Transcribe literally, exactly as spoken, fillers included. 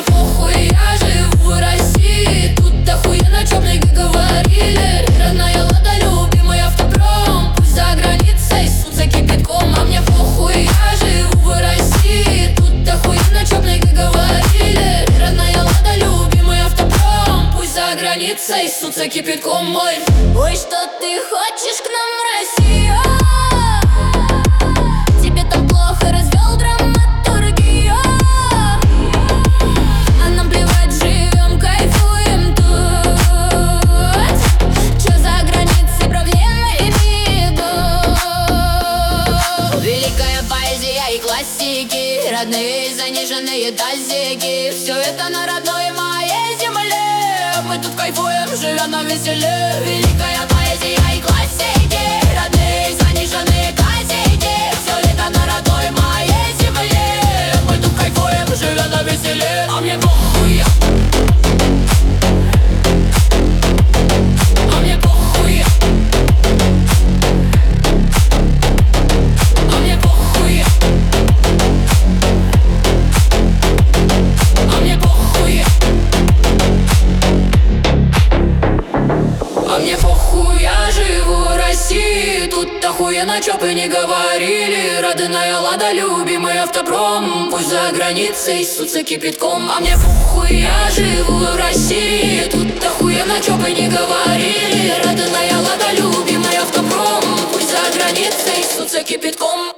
похуй, я живу в России. Тут охуенно, чё мне говорили. Родная Лада, любимый автопром. Пусть за границей ссутся кипятком. А мне похуй, я живу в России. Тут охуенно, чё мне говорили. Родная Лада, любимый автопром. Пусть за границей ссутся кипятком. Ой, ой, что ты хочешь к нам в Россию? Тебе там плохо, развел драматургию. А нам плевать, живем, кайфуем тут. Чё за границей проблемы и беду? Великая поэзия и классики, родные заниженные тазики. Все это на родной моей земле. Мы тут кайфуем, живем на веселе. Великая поэзия и классики, родные заниженные тазики. Все это на родной моей земле. Мы тут кайфуем, живем на веселе. А мне похуй. А мне похуй. А мне похуй. А мне похуй. А мне похуй, я живу в России. Тут охуенно, чё бы не говорили. Родная Лада, любимый автопром. Пусть за границей ссутся кипятком. А мне похуй, я живу в России. Тут охуенно, чё бы не говорили. Родная Лада, любимый автопром. Пусть за границей ссутся кипятком.